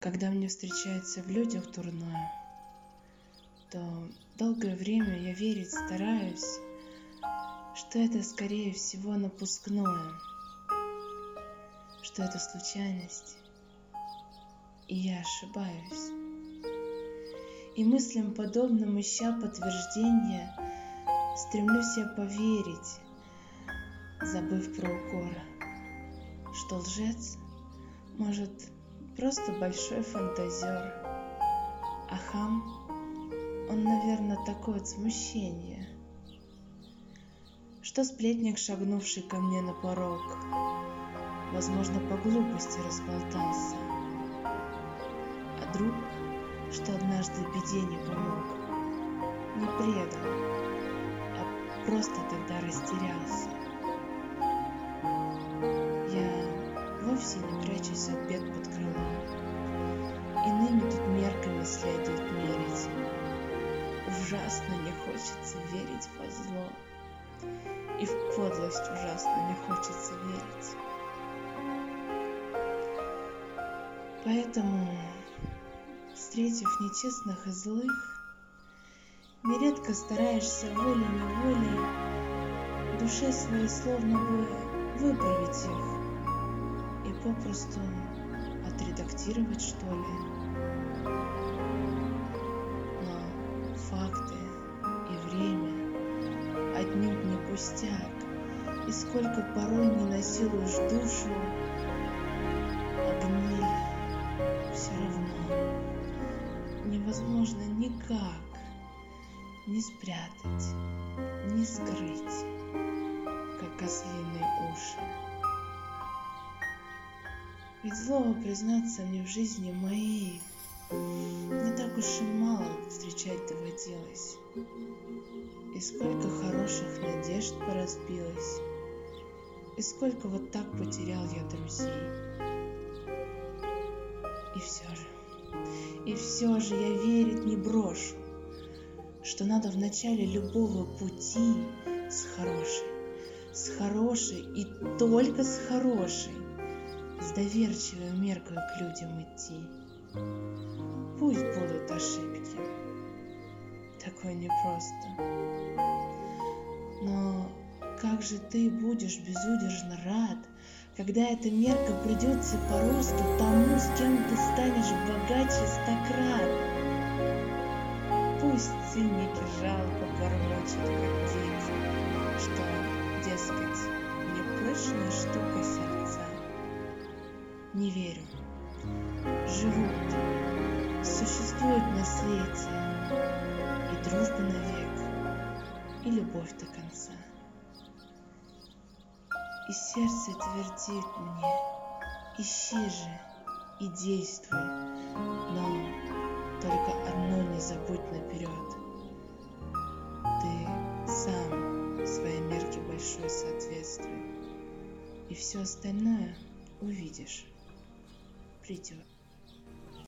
Когда мне встречается в людях дурное, то долгое время я верить стараюсь, что это скорее всего напускное, что это случайность, и я ошибаюсь. И мыслям подобным, ища подтверждения, стремлюсь я поверить, забыв про укор, что лжец может просто большой фантазер, а хам, он, наверное, такое от смущения, что сплетник, шагнувший ко мне на порог, возможно, по глупости разболтался, а друг, что однажды в беде не помог, не предал, а просто тогда растерялся. Я вовсе не прячусь от бед под крылом, иными тут мерками следует мерить. Ужасно не хочется верить во зло, и в подлость ужасно не хочется верить. Поэтому, встретив нечестных и злых, нередко стараешься волей-неволей в душе своей словно бы выправить их и попросту отредактировать, что ли. Но факты и время отнюдь не пустяк, и сколько порой не насилуешь душу, а гниль все равно невозможно никак ни спрятать, ни скрыть, как козлиные уши. Ведь злого, признаться мне, в жизни моей не так уж и мало встречать доводилось. И сколько хороших надежд поразбилось, и сколько вот так потерял я друзей. И все же я верить не брошу, что надо в начале любого пути с хорошей и только с хорошей, с доверчивой меркой к людям идти. Пусть будут ошибки, такое непросто. Но как же ты будешь безудержно рад, когда эта мерка придется по росту тому, с кем ты станешь богаче 100 крат. Пусть циники жалко бормочут, как дети, что, дескать, не пышная штука сердца. Не верю. Живут, существуют на свете и дружба навек, и любовь до конца. И сердце твердит мне: ищи же и действуй, но только одно не забудь наперед: ты сам своей мерке большой соответствуй, и все остальное увидишь, придет.